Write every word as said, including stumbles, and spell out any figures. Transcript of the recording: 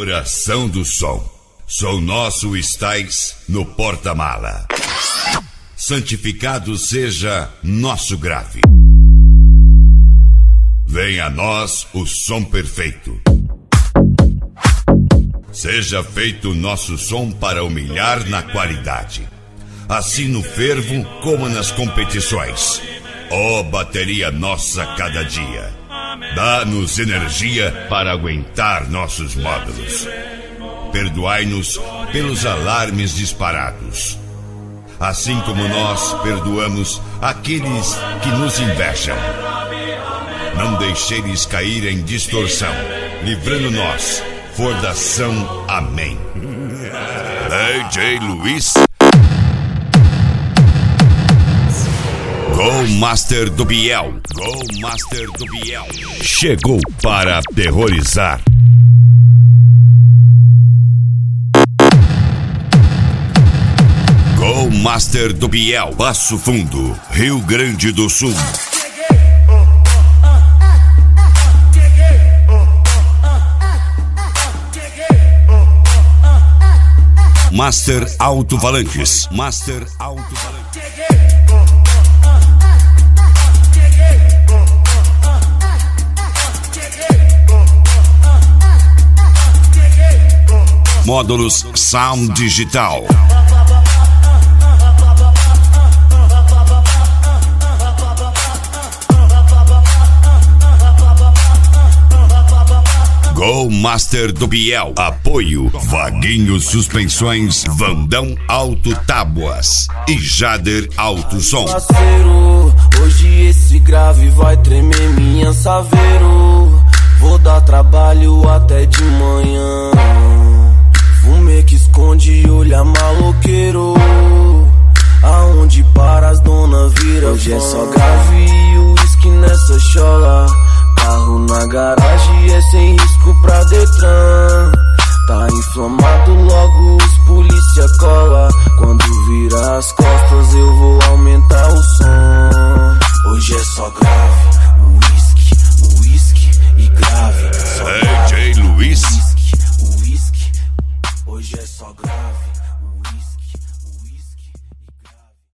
Coração do som, som nosso estais no porta-mala. Santificado seja nosso grave. Venha a nós o som perfeito. Seja feito nosso som para humilhar na qualidade, assim no fervo como nas competições. Ó oh, bateria nossa cada dia, dá-nos energia para aguentar nossos módulos. Perdoai-nos pelos alarmes disparados, assim como nós perdoamos aqueles que nos invejam. Não deixeis cair em distorção, livrando-nos, fordação. Amém. D J Luiz, Go Master do Biel, Go Master do Biel, chegou para aterrorizar. Go Master do Biel, Passo Fundo, Rio Grande do Sul. Master Alto-Falantes, Master Alto-Falantes. Módulos Sound Digital. Go Master do Biel. Apoio Vaguinho Suspensões, Vandão Auto Tábuas e Jader Alto Som. Parceiro, hoje esse grave vai tremer minha saveiro. Vou dar trabalho até de manhã. Fume que esconde, olha maloqueiro. Aonde para as dona vira. Hoje fã. É só grave e uísque nessa chola. Carro na garagem é sem risco pra Detran. Tá inflamado, logo